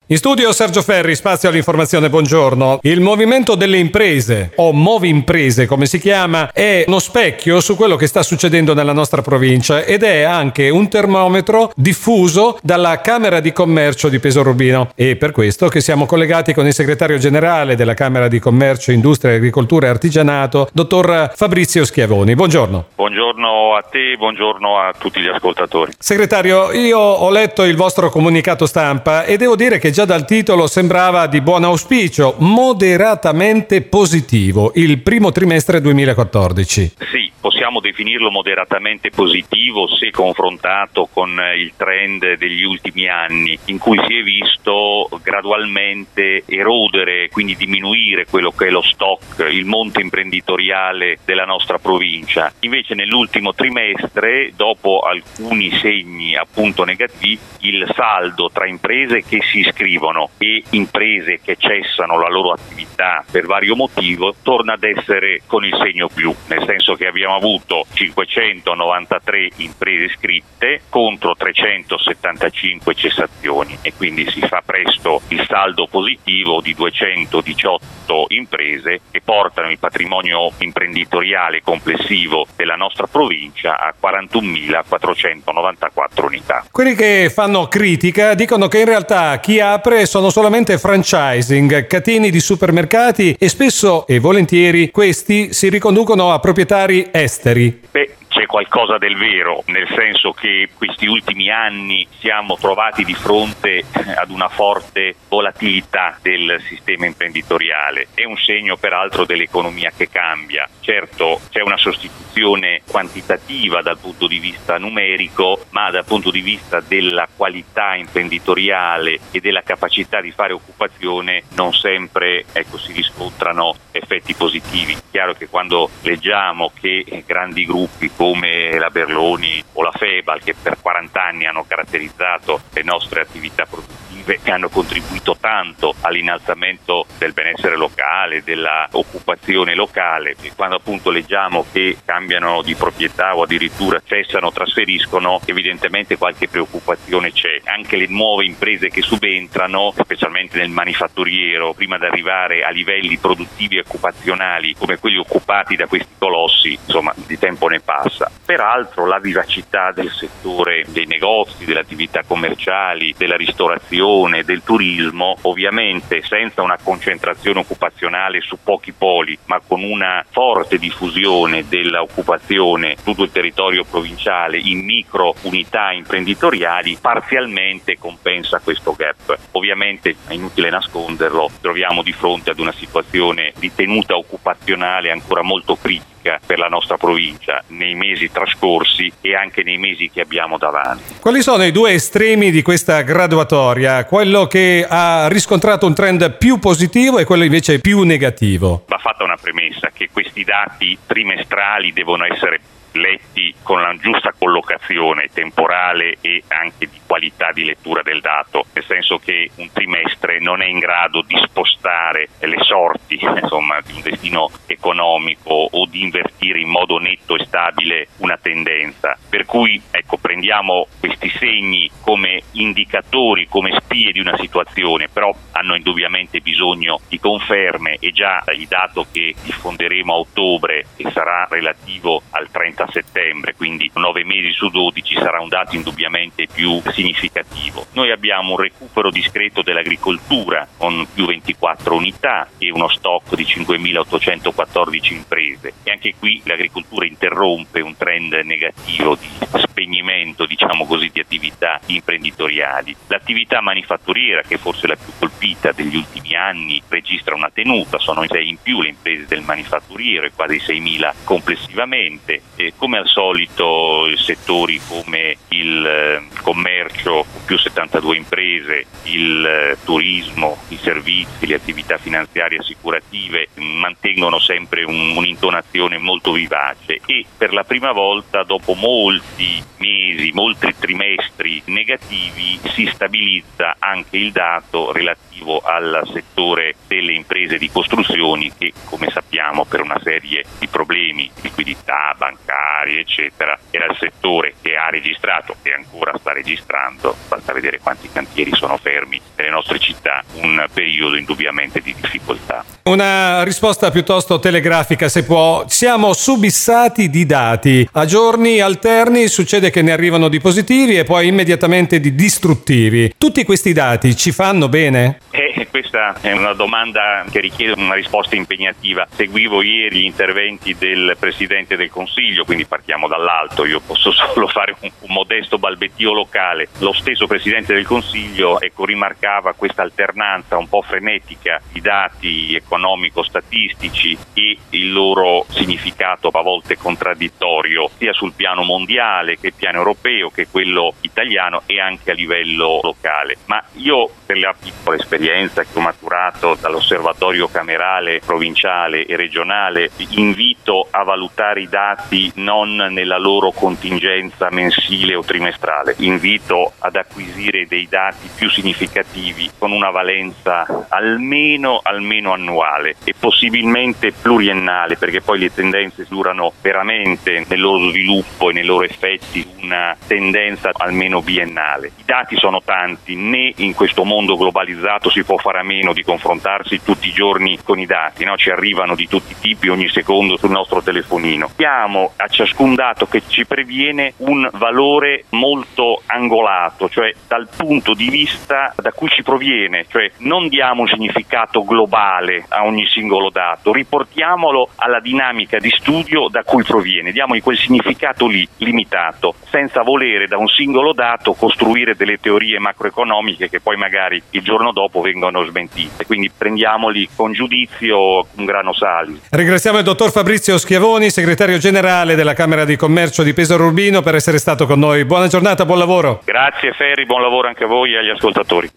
In studio Sergio Ferri, Spazio all'Informazione, buongiorno. Il movimento delle imprese, o Movimprese come si chiama, è uno specchio su quello che sta succedendo nella nostra provincia ed è anche un termometro diffuso dalla Camera di Commercio di Pesaro Urbino. E per questo che siamo collegati con il segretario generale della Camera di Commercio, Industria, Agricoltura e Artigianato, dottor Fabrizio Schiavoni. Buongiorno. Buongiorno a te, buongiorno a tutti gli ascoltatori. Segretario, io ho letto il vostro comunicato stampa e devo dire che già dal titolo sembrava di buon auspicio, moderatamente positivo, il primo trimestre 2014. Sì, possiamo definirlo moderatamente positivo se confrontato con il trend degli ultimi anni, in cui si è visto gradualmente erodere, quindi diminuire quello che è lo stock, il monte imprenditoriale della nostra provincia. Invece nell'ultimo trimestre, dopo alcuni segni appunto negativi, il saldo tra imprese che si iscrivono e imprese che cessano la loro attività per vario motivo torna ad essere con il segno più, nel senso che abbiamo avuto 593 imprese iscritte contro 375 cessazioni e quindi si fa presto il saldo positivo di 218 imprese che portano il patrimonio imprenditoriale complessivo della nostra provincia a 41.494 unità. Quelli che fanno critica dicono che in realtà chi apre sono solamente franchising, catene di supermercati e spesso e volentieri questi si riconducono a proprietari esteri. C'è qualcosa del vero, nel senso che questi ultimi anni siamo trovati di fronte ad una forte volatilità del sistema imprenditoriale. È un segno peraltro dell'economia che cambia. Certo, c'è una sostituzione quantitativa dal punto di vista numerico, ma dal punto di vista della qualità imprenditoriale e della capacità di fare occupazione non sempre si riscontrano effetti positivi. Chiaro che quando leggiamo che grandi gruppi come la Berloni o la Febal, che per 40 anni hanno caratterizzato le nostre attività produttive e hanno contribuito tanto all'innalzamento del benessere locale, della occupazione locale, e quando appunto leggiamo che cambiano di proprietà o addirittura cessano, trasferiscono, evidentemente qualche preoccupazione c'è. Anche le nuove imprese che subentrano, specialmente nel manifatturiero, prima di arrivare a livelli produttivi e occupazionali come quelli occupati da questi colossi, insomma, di tempo ne passa. Peraltro la vivacità del settore dei negozi, delle attività commerciali, della ristorazione, del turismo, ovviamente senza una concentrazione occupazionale su pochi poli, ma con una forte diffusione dell'occupazione su tutto il territorio provinciale in micro unità imprenditoriali, parzialmente compensa questo gap. Ovviamente, è inutile nasconderlo, troviamo di fronte ad una situazione di tenuta occupazionale ancora molto critica per la nostra provincia nei mesi trascorsi e anche nei mesi che abbiamo davanti. Quali sono i due estremi di questa graduatoria? Quello che ha riscontrato un trend più positivo e quello invece più negativo? Va fatta una premessa che questi dati trimestrali devono essere letti con la giusta collocazione temporale e anche di qualità di lettura del dato, nel senso che un trimestre non è in grado di spostare le sorti di un destino economico o di invertire in modo netto e stabile una tendenza. Per cui prendiamo questi segni come indicatori, come spie di una situazione, però hanno indubbiamente bisogno di conferme e già il dato che diffonderemo a ottobre, che sarà relativo al 30 settembre, quindi 9 mesi su 12, sarà un dato indubbiamente più significativo. Noi abbiamo un recupero discreto dell'agricoltura con più 24 unità e uno stock di 5.814 imprese e anche qui l'agricoltura interrompe un trend negativo di spegnimento di attività imprenditoriali. L'attività manifatturiera, che forse è la più colpita degli ultimi anni, registra una tenuta, sono 6 in più le imprese del manifatturiero e quasi 6.000 complessivamente. E come al solito settori come il commercio con più 72 imprese, il turismo, i servizi, le attività finanziarie e assicurative mantengono sempre un'intonazione molto vivace, e per la prima volta dopo molti mesi, molti trimestri negativi, si stabilizza anche il dato relativo al settore delle imprese di costruzioni che, come sappiamo, per una serie di problemi, liquidità, bancari eccetera, era il settore che ha registrato e ancora sta registrando, basta vedere quanti cantieri sono fermi nelle nostre città, un periodo indubbiamente di difficoltà. Una risposta piuttosto telegrafica, se può. Siamo subissati di dati. A giorni alterni succede che ne arrivano di positivi e poi immediatamente di distruttivi. Tutti questi dati ci fanno bene? Questa è una domanda che richiede una risposta impegnativa. Seguivo ieri gli interventi del Presidente del Consiglio, quindi partiamo dall'alto, io posso solo fare un modesto balbettio locale. Lo stesso Presidente del Consiglio rimarcava questa alternanza un po' frenetica di dati economico-statistici e il loro significato a volte contraddittorio, sia sul piano mondiale che piano europeo che quello italiano e anche a livello locale. Ma io, per la piccola esperienza che ho maturato dall'osservatorio camerale, provinciale e regionale, invito a valutare i dati non nella loro contingenza mensile o trimestrale, invito ad acquisire dei dati più significativi con una valenza almeno annuale e possibilmente pluriennale, perché poi le tendenze durano veramente nel loro sviluppo e nei loro effetti una tendenza almeno biennale. I dati sono tanti, né in questo mondo globalizzato si può fare a meno di confrontarsi tutti i giorni con i dati, no? Ci arrivano di tutti i tipi ogni secondo sul nostro telefonino. Diamo a ciascun dato che ci previene un valore molto angolato, cioè dal punto di vista da cui ci proviene, cioè non diamo un significato globale a ogni singolo dato, riportiamolo alla dinamica di studio da cui proviene, diamogli quel significato lì, limitato, senza volere da un singolo dato costruire delle teorie macroeconomiche che poi magari il giorno dopo vengono smentite. Quindi prendiamoli con giudizio, un grano sali. Ringraziamo il dottor Fabrizio Schiavoni, segretario generale della Camera di Commercio di Pesaro Urbino, per essere stato con noi. Buona giornata, buon lavoro. Grazie Ferri, buon lavoro anche a voi e agli ascoltatori.